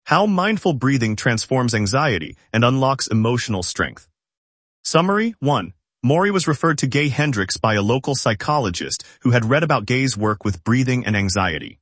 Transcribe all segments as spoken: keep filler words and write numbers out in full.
How mindful breathing transforms anxiety and unlocks emotional strength. Summary one. Maury was referred to Gay Hendricks by a local psychologist who had read about Gay's work with breathing and anxiety.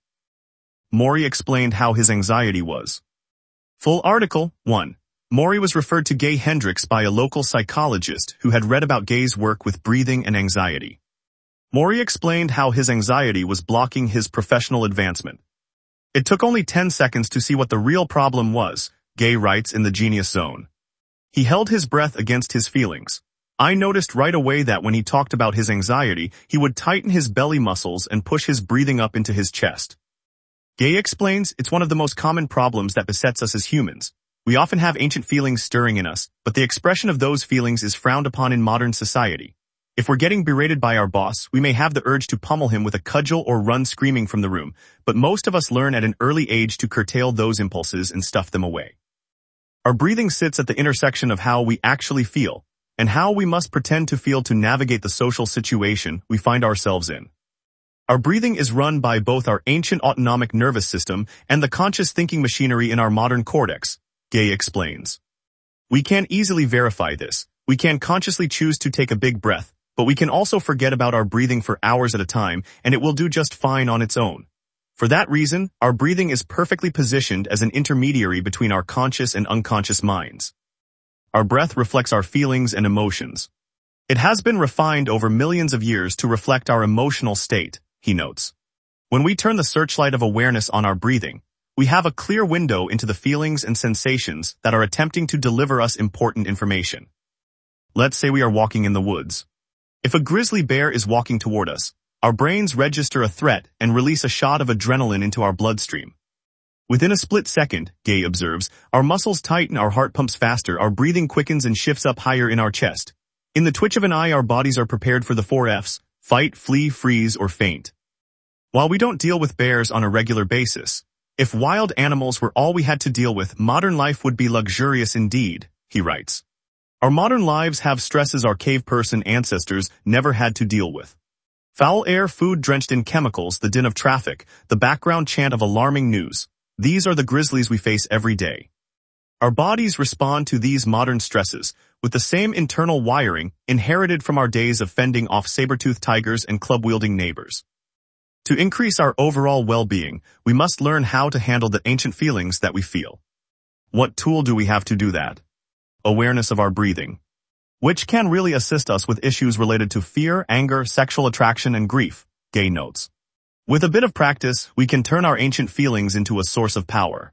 Maury explained how his anxiety was. Full article. one. Maury was referred to Gay Hendricks by a local psychologist who had read about Gay's work with breathing and anxiety. Maury explained how his anxiety was blocking his professional advancement. It took only ten seconds to see what the real problem was, Gay writes in the Genius Zone. He held his breath against his feelings. I noticed right away that when he talked about his anxiety, he would tighten his belly muscles and push his breathing up into his chest. Gay explains it's one of the most common problems that besets us as humans. We often have ancient feelings stirring in us, but the expression of those feelings is frowned upon in modern society. If we're getting berated by our boss, we may have the urge to pummel him with a cudgel or run screaming from the room, but most of us learn at an early age to curtail those impulses and stuff them away. Our breathing sits at the intersection of how we actually feel, and how we must pretend to feel to navigate the social situation we find ourselves in. Our breathing is run by both our ancient autonomic nervous system and the conscious thinking machinery in our modern cortex, Gay explains. We can easily verify this. We can consciously choose to take a big breath, but we can also forget about our breathing for hours at a time, and it will do just fine on its own. For that reason, our breathing is perfectly positioned as an intermediary between our conscious and unconscious minds. Our breath reflects our feelings and emotions. It has been refined over millions of years to reflect our emotional state, he notes. When we turn the searchlight of awareness on our breathing, we have a clear window into the feelings and sensations that are attempting to deliver us important information. Let's say we are walking in the woods. If a grizzly bear is walking toward us, our brains register a threat and release a shot of adrenaline into our bloodstream. Within a split second, Gay observes, our muscles tighten, our heart pumps faster, our breathing quickens and shifts up higher in our chest. In the twitch of an eye, our bodies are prepared for the four F's, fight, flee, freeze, or faint. While we don't deal with bears on a regular basis, if wild animals were all we had to deal with, modern life would be luxurious indeed, he writes. Our modern lives have stresses our cave person ancestors never had to deal with. Foul air, food drenched in chemicals, the din of traffic, the background chant of alarming news. These are the grizzlies we face every day. Our bodies respond to these modern stresses with the same internal wiring inherited from our days of fending off saber-toothed tigers and club-wielding neighbors. To increase our overall well-being, we must learn how to handle the ancient feelings that we feel. What tool do we have to do that? Awareness of our breathing, which can really assist us with issues related to fear, anger, sexual attraction, and grief, Gay notes. With a bit of practice, we can turn our ancient feelings into a source of power.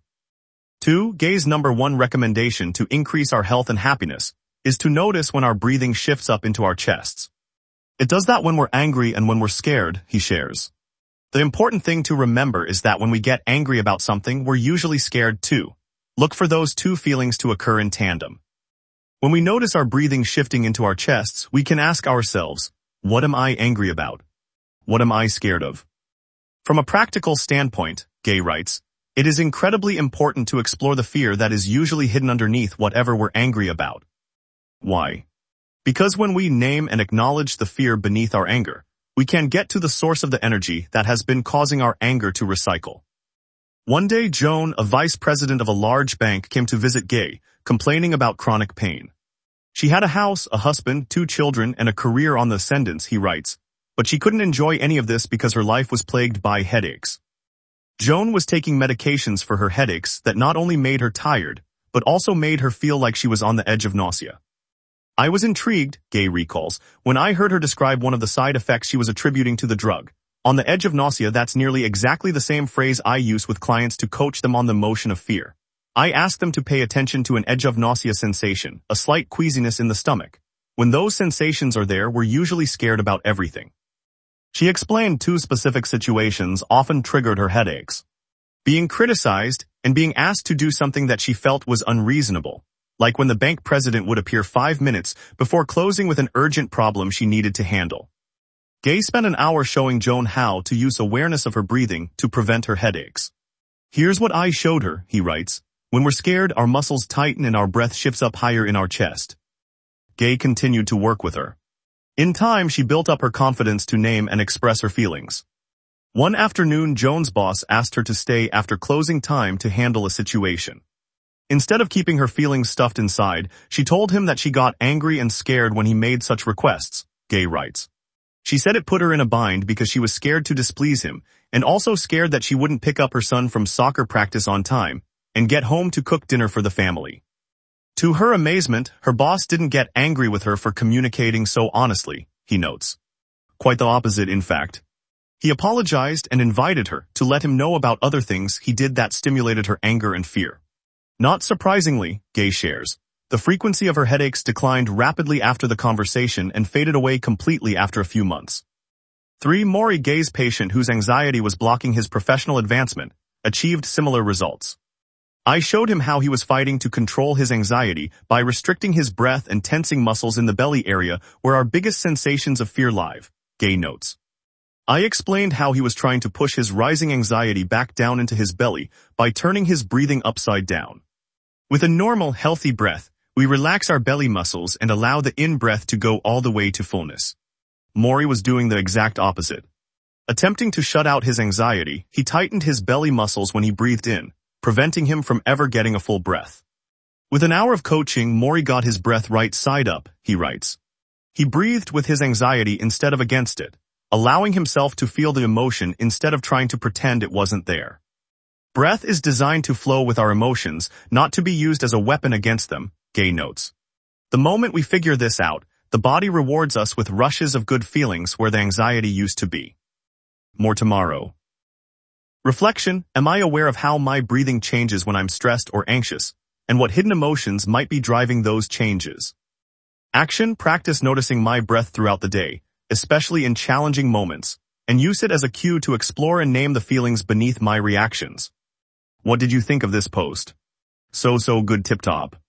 two. Gay's number one recommendation to increase our health and happiness is to notice when our breathing shifts up into our chests. It does that when we're angry and when we're scared, he shares. The important thing to remember is that when we get angry about something, we're usually scared too. Look for those two feelings to occur in tandem. When we notice our breathing shifting into our chests, we can ask ourselves, what am I angry about? What am I scared of? From a practical standpoint, Gay writes, it is incredibly important to explore the fear that is usually hidden underneath whatever we're angry about. Why? Because when we name and acknowledge the fear beneath our anger, we can get to the source of the energy that has been causing our anger to recycle. One day, Joan, a vice president of a large bank, came to visit Gay, complaining about chronic pain. She had a house, a husband, two children, and a career on the ascendance, he writes, but she couldn't enjoy any of this because her life was plagued by headaches. Joan was taking medications for her headaches that not only made her tired, but also made her feel like she was on the edge of nausea. I was intrigued, Gay recalls, when I heard her describe one of the side effects she was attributing to the drug. On the edge of nausea, that's nearly exactly the same phrase I use with clients to coach them on the motion of fear. I ask them to pay attention to an edge of nausea sensation, a slight queasiness in the stomach. When those sensations are there, we're usually scared about everything. She explained two specific situations often triggered her headaches. Being criticized and being asked to do something that she felt was unreasonable, like when the bank president would appear five minutes before closing with an urgent problem she needed to handle. Gay spent an hour showing Joan how to use awareness of her breathing to prevent her headaches. Here's what I showed her, he writes. When we're scared, our muscles tighten and our breath shifts up higher in our chest. Gay continued to work with her. In time, she built up her confidence to name and express her feelings. One afternoon, Joan's boss asked her to stay after closing time to handle a situation. Instead of keeping her feelings stuffed inside, she told him that she got angry and scared when he made such requests, Gay writes. She said it put her in a bind because she was scared to displease him, and also scared that she wouldn't pick up her son from soccer practice on time, and get home to cook dinner for the family. To her amazement, her boss didn't get angry with her for communicating so honestly, he notes. Quite the opposite, in fact. He apologized and invited her to let him know about other things he did that stimulated her anger and fear. Not surprisingly, Gay shares, the frequency of her headaches declined rapidly after the conversation and faded away completely after a few months. three Maury Gay's patient whose anxiety was blocking his professional advancement achieved similar results. I showed him how he was fighting to control his anxiety by restricting his breath and tensing muscles in the belly area where our biggest sensations of fear live, Gay notes. I explained how he was trying to push his rising anxiety back down into his belly by turning his breathing upside down. With a normal, healthy breath, we relax our belly muscles and allow the in-breath to go all the way to fullness. Maury was doing the exact opposite. Attempting to shut out his anxiety, he tightened his belly muscles when he breathed in, preventing him from ever getting a full breath. With an hour of coaching, Maury got his breath right side up, he writes. He breathed with his anxiety instead of against it, allowing himself to feel the emotion instead of trying to pretend it wasn't there. Breath is designed to flow with our emotions, not to be used as a weapon against them, Gay notes. The moment we figure this out, the body rewards us with rushes of good feelings where the anxiety used to be. More tomorrow. Reflection, am I aware of how my breathing changes when I'm stressed or anxious, and what hidden emotions might be driving those changes? Action, practice noticing my breath throughout the day, especially in challenging moments, and use it as a cue to explore and name the feelings beneath my reactions. What did you think of this post? So so good, tip top.